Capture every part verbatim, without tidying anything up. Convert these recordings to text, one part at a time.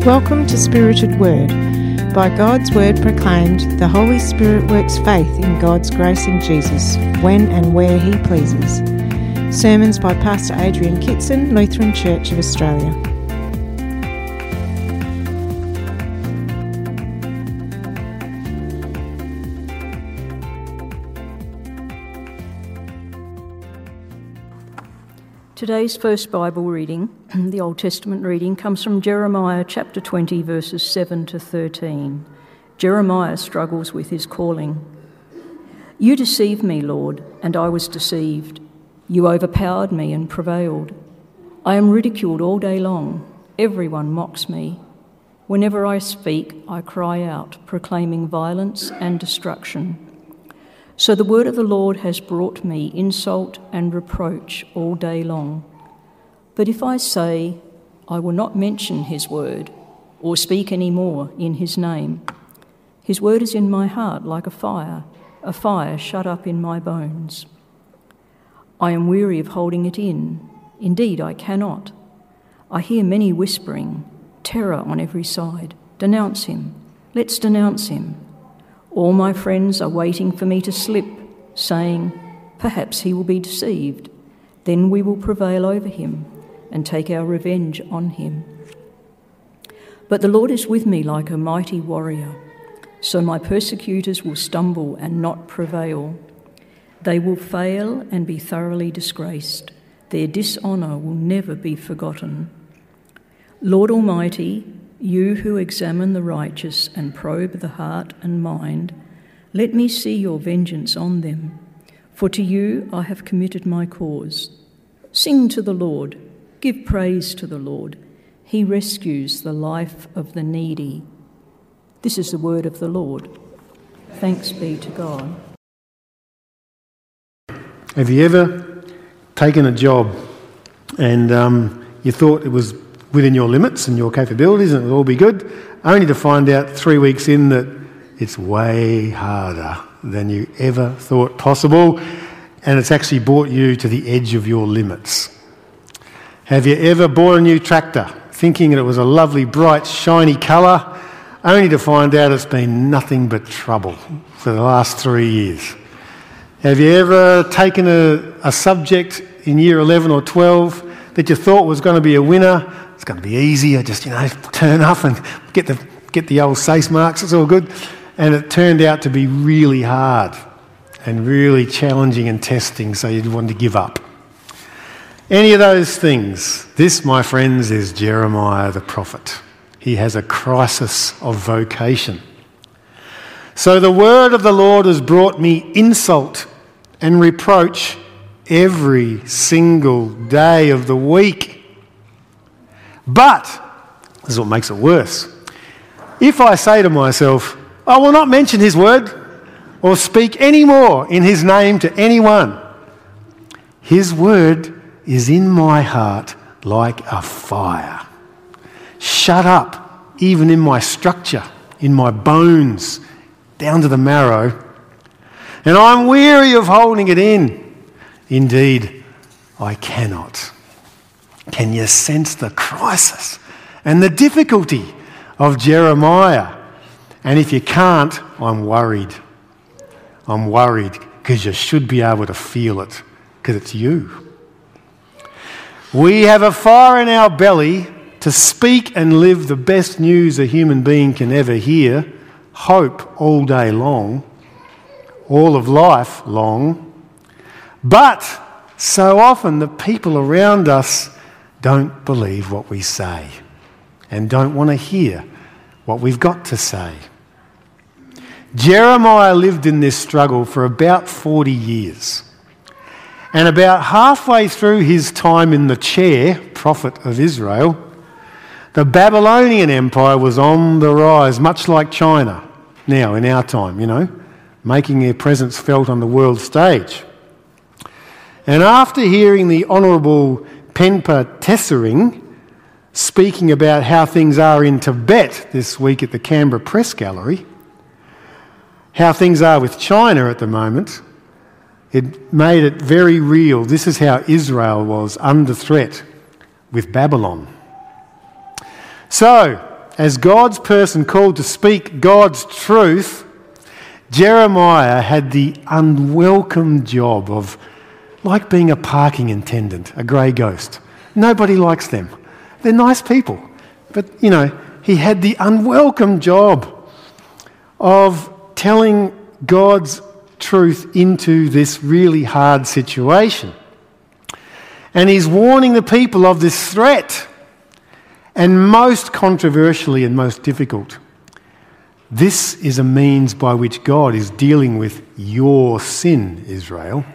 Welcome to Spirited Word. By God's Word proclaimed, the Holy Spirit works faith in God's grace in Jesus, when and where He pleases. Sermons by Pastor Adrian Kitson, Lutheran Church of Australia. Today's first Bible reading, the Old Testament reading, comes from Jeremiah chapter twenty, verses seven to thirteen. Jeremiah struggles with his calling. You deceived me, Lord, and I was deceived. You overpowered me and prevailed. I am ridiculed all day long. Everyone mocks me. Whenever I speak, I cry out, proclaiming violence and destruction. So the word of the Lord has brought me insult and reproach all day long. But if I say, I will not mention his word, or speak any more in his name, his word is in my heart like a fire, a fire shut up in my bones. I am weary of holding it in. Indeed, I cannot. I hear many whispering, terror on every side. Denounce him. Let's denounce him. All my friends are waiting for me to slip, saying, perhaps he will be deceived. Then we will prevail over him and take our revenge on him. But the Lord is with me like a mighty warrior, so my persecutors will stumble and not prevail. They will fail and be thoroughly disgraced. Their dishonour will never be forgotten. Lord Almighty, you who examine the righteous and probe the heart and mind, let me see your vengeance on them, for to you I have committed my cause. Sing to the Lord, give praise to the Lord. He rescues the life of the needy. This is the word of the Lord. Thanks be to God. Have you ever taken a job and um, you thought it was within your limits and your capabilities and it will all be good, only to find out three weeks in that it's way harder than you ever thought possible, and it's actually brought you to the edge of your limits? Have you ever bought a new tractor thinking that it was a lovely, bright, shiny colour, only to find out it's been nothing but trouble for the last three years? Have you ever taken a, a subject in year eleven or twelve that you thought was going to be a winner? It's going to be easy. I just, you know, turn up and get the get the old S A C E marks. It's all good. And it turned out to be really hard and really challenging and testing, so you wanted to give up. Any of those things. This, my friends, is Jeremiah the prophet. He has a crisis of vocation. So the word of the Lord has brought me insult and reproach every single day of the week. But, this is what makes it worse, if I say to myself, I will not mention his word or speak any more in his name to anyone, his word is in my heart like a fire, shut up even in my structure, in my bones, down to the marrow, and I'm weary of holding it in. Indeed, I cannot. Can you sense the crisis and the difficulty of Jeremiah? And if you can't, I'm worried. I'm worried because you should be able to feel it, because it's you. We have a fire in our belly to speak and live the best news a human being can ever hear, hope all day long, all of life long. But so often the people around us don't believe what we say and don't want to hear what we've got to say. Jeremiah lived in this struggle for about forty years. And about halfway through his time in the chair, prophet of Israel, the Babylonian Empire was on the rise, much like China now in our time, you know, making their presence felt on the world stage. And after hearing the Honourable Penpa Tessering speaking about how things are in Tibet this week at the Canberra Press Gallery, how things are with China at the moment, it made it very real. This is how Israel was under threat with Babylon. So, as God's person called to speak God's truth, Jeremiah had the unwelcome job of, like being a parking attendant, a grey ghost. Nobody likes them. They're nice people. But, you know, he had the unwelcome job of telling God's truth into this really hard situation. And he's warning the people of this threat. And most controversially and most difficult, this is a means by which God is dealing with your sin, Israel.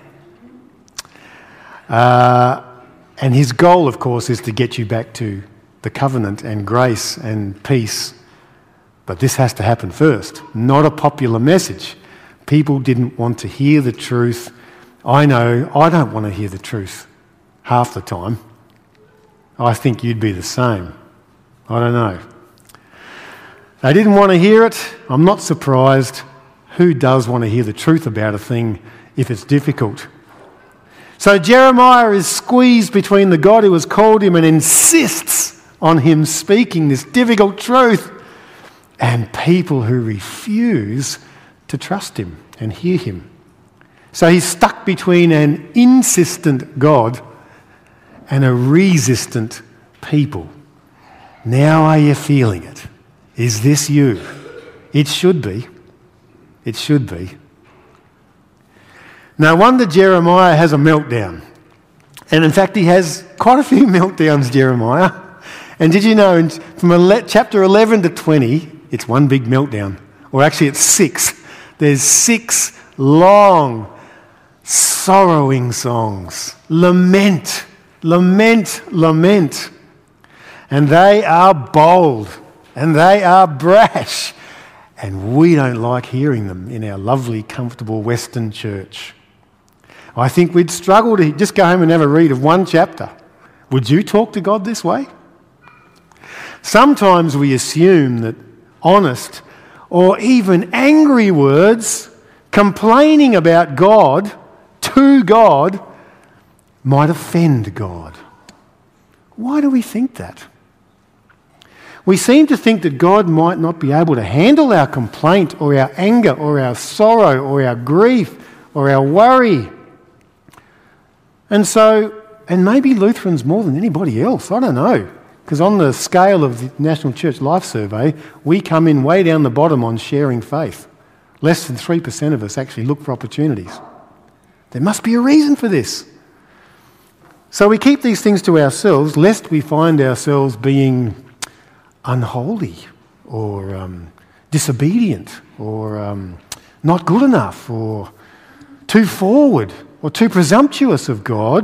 Uh, and his goal, of course, is to get you back to the covenant and grace and peace. But this has to happen first. Not a popular message. People didn't want to hear the truth. I know I don't want to hear the truth half the time. I think you'd be the same. I don't know. They didn't want to hear it. I'm not surprised. Who does want to hear the truth about a thing if it's difficult? So Jeremiah is squeezed between the God who has called him and insists on him speaking this difficult truth and people who refuse to trust him and hear him. So he's stuck between an insistent God and a resistant people. Now are you feeling it? Is this you? It should be. It should be. No wonder Jeremiah has a meltdown. And in fact, he has quite a few meltdowns, Jeremiah. And did you know, in, from ele- chapter eleven to twenty, it's one big meltdown. Or actually, it's six. There's six long, sorrowing songs. Lament, lament, lament. And they are bold. And they are brash. And we don't like hearing them in our lovely, comfortable Western church. I think we'd struggle to just go home and have a read of one chapter. Would you talk to God this way? Sometimes we assume that honest or even angry words complaining about God to God might offend God. Why do we think that? We seem to think that God might not be able to handle our complaint or our anger or our sorrow or our grief or our worry. And so, and maybe Lutherans more than anybody else, I don't know. Because on the scale of the National Church Life Survey, we come in way down the bottom on sharing faith. Less than three percent of us actually look for opportunities. There must be a reason for this. So we keep these things to ourselves, lest we find ourselves being unholy or um, disobedient or um, not good enough or too forward or too presumptuous of God,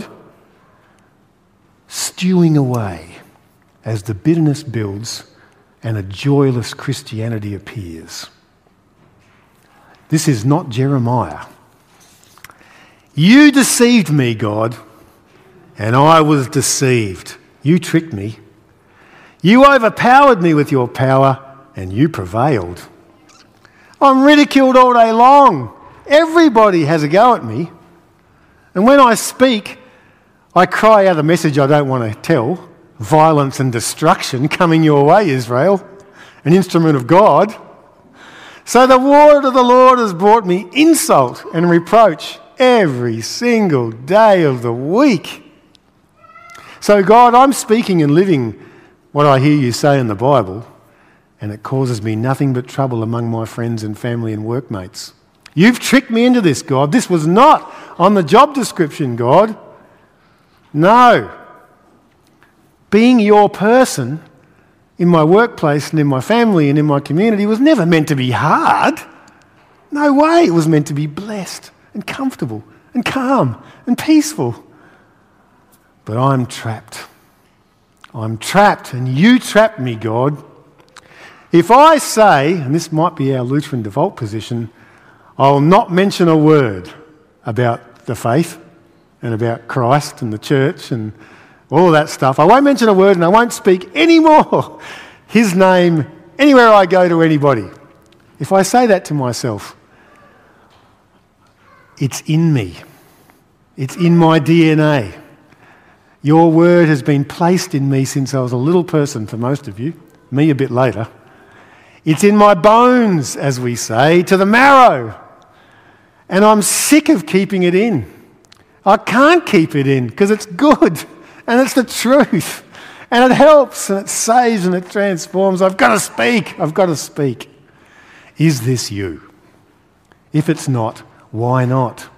stewing away as the bitterness builds and a joyless Christianity appears. This is not Jeremiah. You deceived me, God, and I was deceived. You tricked me. You overpowered me with your power, and you prevailed. I'm ridiculed all day long. Everybody has a go at me. And when I speak, I cry out a message I don't want to tell. Violence and destruction coming your way, Israel, an instrument of God. So the word of the Lord has brought me insult and reproach every single day of the week. So God, I'm speaking and living what I hear you say in the Bible, and it causes me nothing but trouble among my friends and family and workmates. You've tricked me into this, God. This was not on the job description, God. No. Being your person in my workplace and in my family and in my community was never meant to be hard. No way. It was meant to be blessed and comfortable and calm and peaceful. But I'm trapped. I'm trapped, and you trapped me, God. If I say, and this might be our Lutheran default position, I'll not mention a word about the faith and about Christ and the church and all of that stuff. I won't mention a word, and I won't speak any more his name anywhere I go to anybody. If I say that to myself, it's in me. It's in my D N A. Your word has been placed in me since I was a little person for most of you, me a bit later. It's in my bones, as we say, to the marrow. And I'm sick of keeping it in. I can't keep it in because it's good and it's the truth and it helps and it saves and it transforms. I've got to speak. I've got to speak. Is this you? If it's not, why not?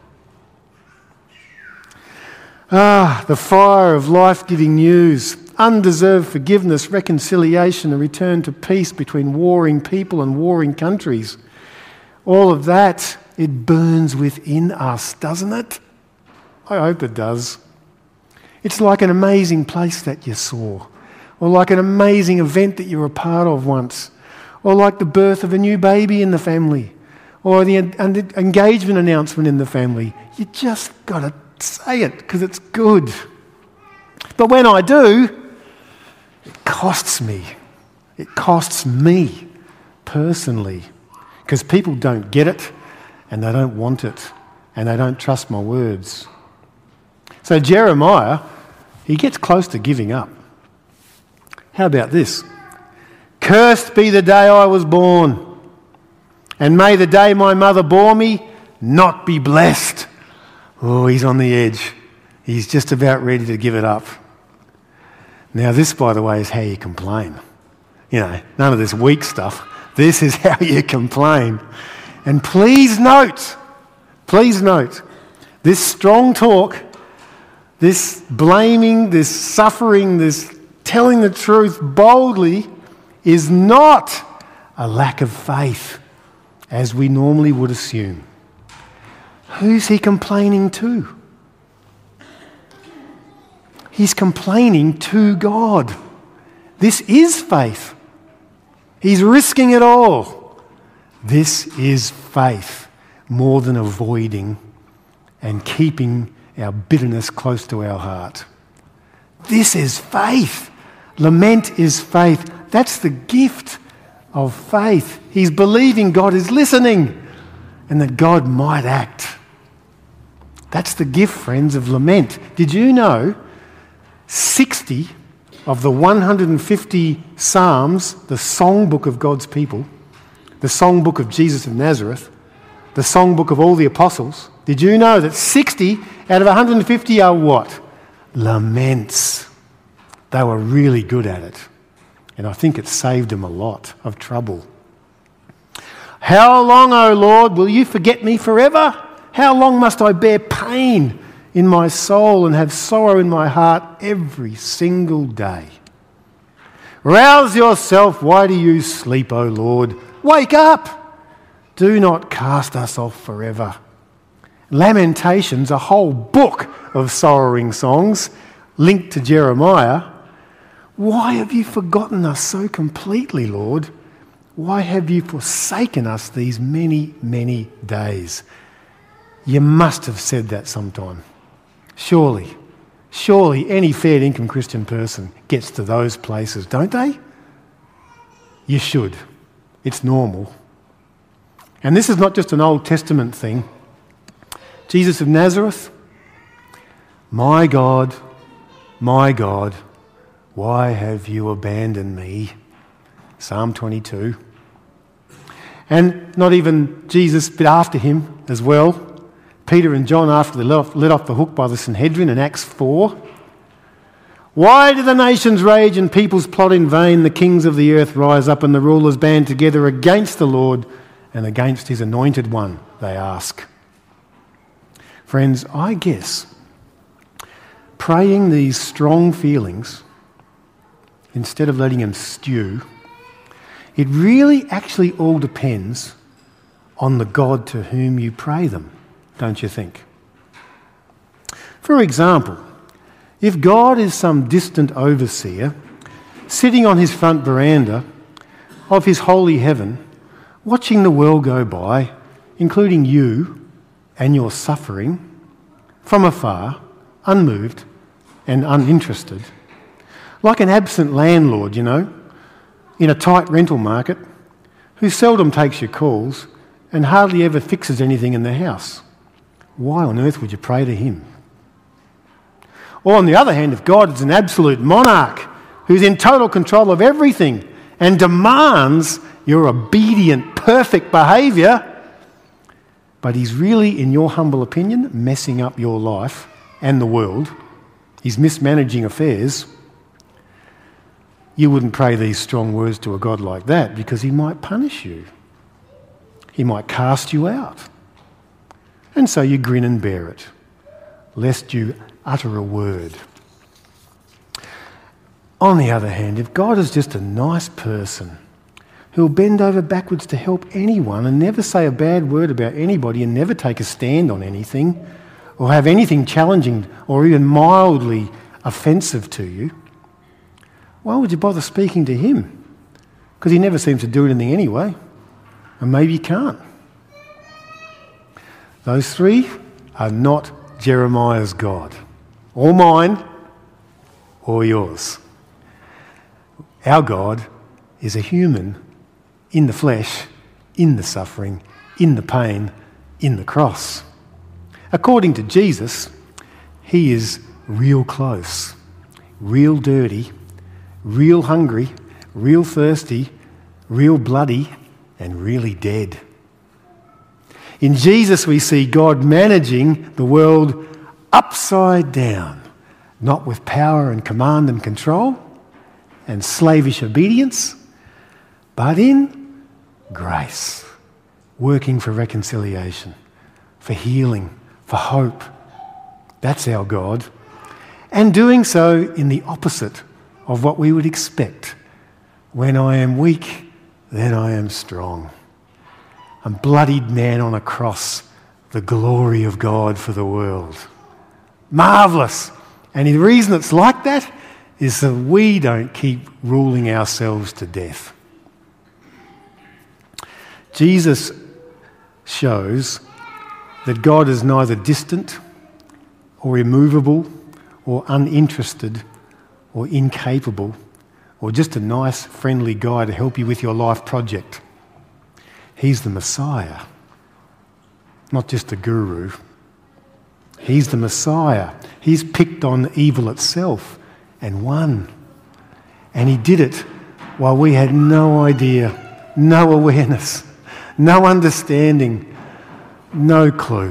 Ah, the fire of life-giving news, undeserved forgiveness, reconciliation, a return to peace between warring people and warring countries. All of that, it burns within us, doesn't it? I hope it does. It's like an amazing place that you saw, or like an amazing event that you were a part of once, or like the birth of a new baby in the family, or the engagement announcement in the family. You just got to say it because it's good. But when I do, it costs me. It costs me personally because people don't get it and they don't want it and they don't trust my words. So Jeremiah, he gets close to giving up. How about this? Cursed be the day I was born, and may the day my mother bore me not be blessed. Oh, he's on the edge. He's just about ready to give it up. Now this, by the way, is how you complain. You know, none of this weak stuff. This is how you complain. And please note, please note, this strong talk, this blaming, this suffering, this telling the truth boldly is not a lack of faith, as we normally would assume. Who's he complaining to? He's complaining to God. This is faith. He's risking it all. This is faith, more than avoiding and keeping our bitterness close to our heart. This is faith. Lament is faith. That's the gift of faith. He's believing God is listening and that God might act. That's the gift, friends, of lament. Did you know sixty of the one hundred fifty Psalms, the songbook of God's people, the songbook of Jesus of Nazareth, the songbook of all the apostles, did you know that sixty out of one hundred fifty are what? Laments. They were really good at it. And I think it saved them a lot of trouble. How long, O Lord, will you forget me forever? How long must I bear pain in my soul and have sorrow in my heart every single day? Rouse yourself. Why do you sleep, O Lord? Wake up. Do not cast us off forever. Lamentations, a whole book of sorrowing songs linked to Jeremiah. Why have you forgotten us so completely, Lord? Why have you forsaken us these many, many days? You must have said that sometime. Surely, surely any fair income Christian person gets to those places, don't they? You should. It's normal. And this is not just an Old Testament thing. Jesus of Nazareth, my God, my God, why have you abandoned me? Psalm twenty-two. And not even Jesus, but after him as well. Peter and John, after they let off, let off the hook by the Sanhedrin in Acts four. Why do the nations rage and peoples plot in vain? The kings of the earth rise up and the rulers band together against the Lord and against his anointed one, they ask. Friends, I guess praying these strong feelings, instead of letting them stew, it really actually all depends on the God to whom you pray them, don't you think? For example, if God is some distant overseer sitting on his front veranda of his holy heaven, watching the world go by, including you and your suffering, from afar, unmoved and uninterested, like an absent landlord, you know, in a tight rental market, who seldom takes your calls and hardly ever fixes anything in the house. Why on earth would you pray to him? Or on the other hand, if God is an absolute monarch who's in total control of everything and demands your obedient, perfect behaviour, but he's really, in your humble opinion, messing up your life and the world, he's mismanaging affairs, you wouldn't pray these strong words to a God like that because he might punish you. He might cast you out. And so you grin and bear it, lest you utter a word. On the other hand, if God is just a nice person who'll bend over backwards to help anyone and never say a bad word about anybody and never take a stand on anything or have anything challenging or even mildly offensive to you, why would you bother speaking to him? Because he never seems to do anything anyway, and maybe he can't. Those three are not Jeremiah's God, or mine, or yours. Our God is a human in the flesh, in the suffering, in the pain, in the cross. According to Jesus, he is real close, real dirty, real hungry, real thirsty, real bloody, and really dead. In Jesus we see God managing the world upside down, not with power and command and control and slavish obedience, but in grace, working for reconciliation, for healing, for hope. That's our God. And doing so in the opposite of what we would expect. When I am weak, then I am strong. A bloodied man on a cross, the glory of God for the world. Marvellous. And the reason it's like that is that we don't keep ruling ourselves to death. Jesus shows that God is neither distant or immovable or uninterested or incapable or just a nice, friendly guy to help you with your life project. He's the Messiah, not just a guru. He's the Messiah. He's picked on evil itself and won. And he did it while we had no idea, no awareness, no understanding, no clue.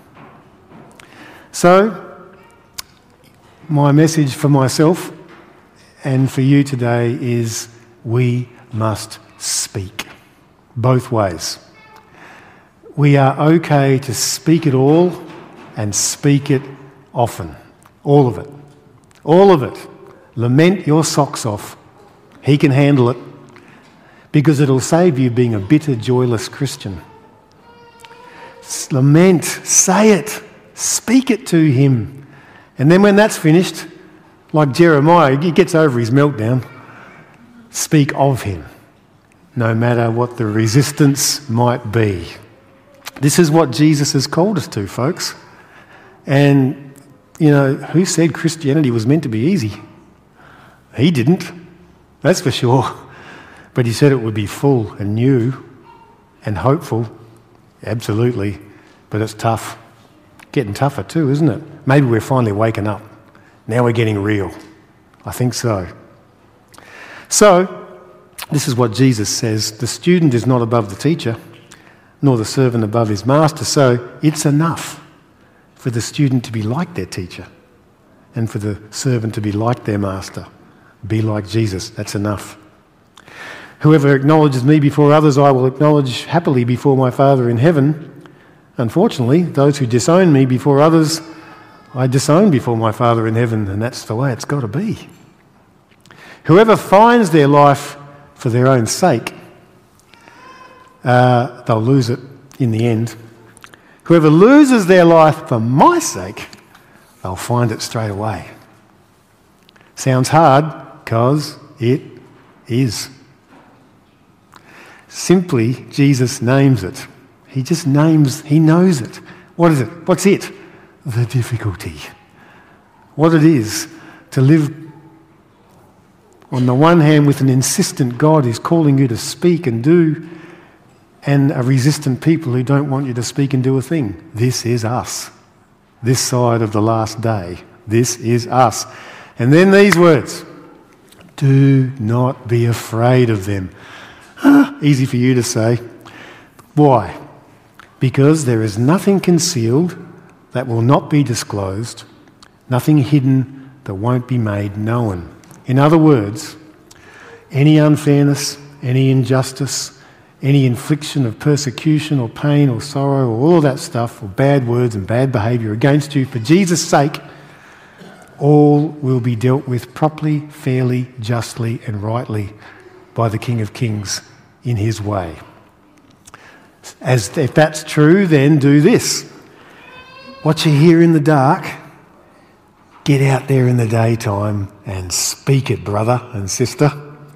So, my message for myself and for you today is we must speak both ways. We are okay to speak it all and speak it often. All of it. All of it. Lament your socks off. He can handle it because it'll save you being a bitter, joyless Christian. Lament, say it, speak it to him. And then when that's finished, like Jeremiah, he gets over his meltdown, speak of him, no matter what the resistance might be. This is what Jesus has called us to, folks. And, you know, who said Christianity was meant to be easy? He didn't, that's for sure. But he said it would be full and new and hopeful. Absolutely. But it's tough. Getting tougher too, isn't it? Maybe we're finally waking up. Now we're getting real. I think so. So, this is what Jesus says. The student is not above the teacher, nor the servant above his master. So, it's enough for the student to be like their teacher and for the servant to be like their master. Be like Jesus. That's enough. Whoever acknowledges me before others, I will acknowledge happily before my Father in heaven. Unfortunately, those who disown me before others, I disown before my Father in heaven, and that's the way it's got to be. Whoever finds their life for their own sake, uh, they'll lose it in the end. Whoever loses their life for my sake, they'll find it straight away. Sounds hard, because it is. Simply, Jesus names it. He just names, he knows it. What is it? What's it? The difficulty. What it is to live on the one hand with an insistent God who's calling you to speak and do, and a resistant people who don't want you to speak and do a thing. This is us. This side of the last day. This is us. And then these words. Do not be afraid of them. Easy for you to say. Why? Because there is nothing concealed that will not be disclosed, nothing hidden that won't be made known. In other words, any unfairness, any injustice, any infliction of persecution or pain or sorrow or all of that stuff, or bad words and bad behaviour against you for Jesus' sake, all will be dealt with properly, fairly, justly and rightly by the King of Kings in his way. As if that's true, then do this. What you hear in the dark, get out there in the daytime and speak it, brother and sister.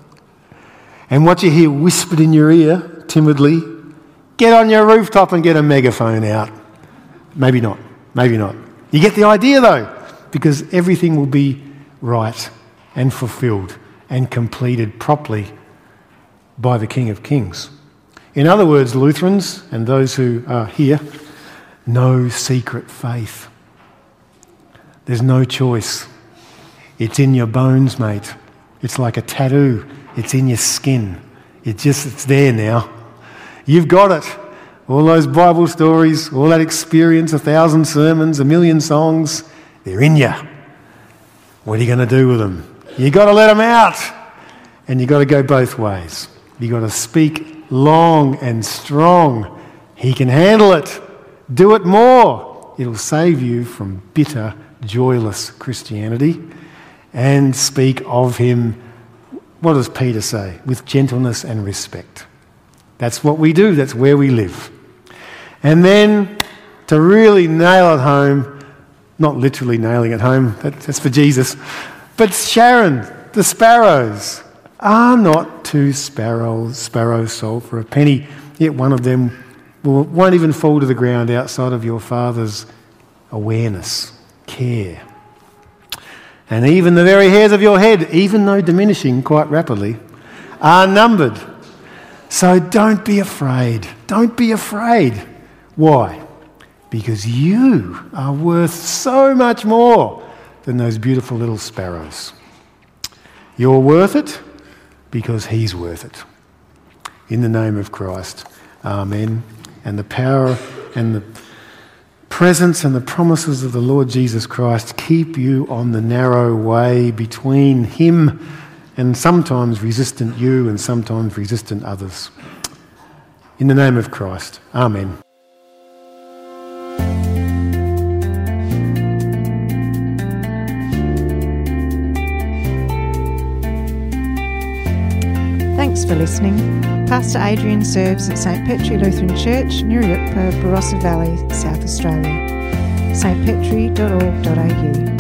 And what you hear whispered in your ear, timidly, get on your rooftop and get a megaphone out. Maybe not, maybe not. You get the idea though, because everything will be right and fulfilled and completed properly by the King of Kings. In other words, Lutherans and those who are here, no secret faith. There's no choice. It's in your bones, mate. It's like a tattoo. It's in your skin. It just, it's there now. You've got it. All those Bible stories, all that experience, a thousand sermons, a million songs, they're in you. What are you going to do with them? You've got to let them out. And you've got to go both ways. You've got to speak long and strong. He can handle it. Do it more. It'll save you from bitter, joyless Christianity. And speak of him, what does Peter say? With gentleness and respect. That's what we do. That's where we live. And then to really nail it home, not literally nailing it home, that's for Jesus, but Sharon, the sparrows, are not two sparrows, sparrows sold for a penny, yet one of them will, won't even fall to the ground outside of your Father's awareness, care. And even the very hairs of your head, even though diminishing quite rapidly, are numbered. So don't be afraid. Don't be afraid. Why? Because you are worth so much more than those beautiful little sparrows. You're worth it because he's worth it. In the name of Christ, amen. And the power and the presence and the promises of the Lord Jesus Christ keep you on the narrow way between him and sometimes resistant you and sometimes resistant others. In the name of Christ, amen. Thanks for listening. Pastor Adrian serves at Saint Petri Lutheran Church, Nuriootpa, Barossa Valley, South Australia. s t petri dot org dot a u